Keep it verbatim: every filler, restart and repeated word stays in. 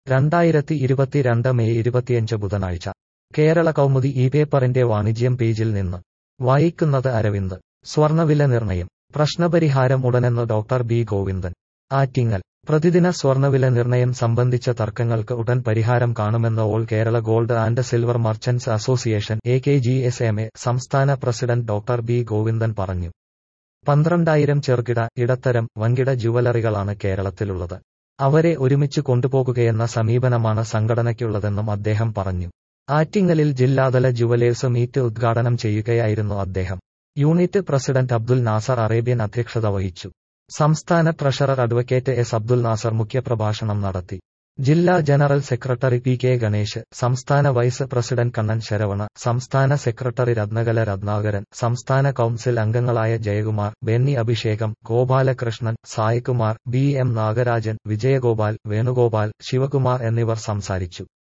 രണ്ടായിരത്തി ഇരുപത്തിരണ്ട് മെയ് ഇരുപത്തിയഞ്ച് ബുധനാഴ്ച കേരള കൗമുദി ഈ പേപ്പറിന്റെ വാണിജ്യം പേജിൽ നിന്ന് വായിക്കുന്നത് അരവിന്ദ്. സ്വർണവില നിർണയം പ്രശ്നപരിഹാരം ഉടനെന്ന് ഡോക്ടർ ബി ഗോവിന്ദൻ. ആറ്റിങ്ങൽ പ്രതിദിന സ്വർണവില നിർണയം സംബന്ധിച്ച തർക്കങ്ങൾക്ക് ഉടൻ പരിഹാരം കാണുമെന്ന് all Kerala gold and silver merchants association A K G S M A സംസ്ഥാന പ്രസിഡന്റ് ഡോക്ടർ ബി ഗോവിന്ദൻ പറഞ്ഞു. പന്ത്രണ്ടായിരം ചെറുകിട, ഇടത്തരം, വൻകിട ജുവലറികളാണ് കേരളത്തിലുള്ളത്. അവരെ ഒരുമിച്ച് കൊണ്ടുപോകുകയെന്ന സമീപനമാണ് സംഘടനയ്ക്കുള്ളതെന്നും അദ്ദേഹം പറഞ്ഞു. ആറ്റിങ്ങലിൽ ജില്ലാതല ജുവലേഴ്സ് മീറ്റ് ഉദ്ഘാടനം ചെയ്യുകയായിരുന്നു അദ്ദേഹം. Unit president Abdul Nasar Arabian അധ്യക്ഷത വഹിച്ചു. സംസ്ഥാന treasurer advocate S Abdul Nasar മുഖ്യപ്രഭാഷണം നടത്തി. ജില്ലാ general secretary P K Ganesh, സംസ്ഥാന വൈസ് പ്രസിഡന്റ് കണ്ണൻ ശരവണ, സംസ്ഥാന സെക്രട്ടറി രത്നകല രത്നാകരൻ, സംസ്ഥാന കൗൺസിൽ അംഗങ്ങളായ ജയകുമാർ, ബെന്നി അഭിഷേകം, ഗോപാലകൃഷ്ണൻ, സായ്കുമാർ, ബി എം നാഗരാജൻ, വിജയഗോപാൽ, വേണുഗോപാൽ, ശിവകുമാർ എന്നിവർ സംസാരിച്ചു.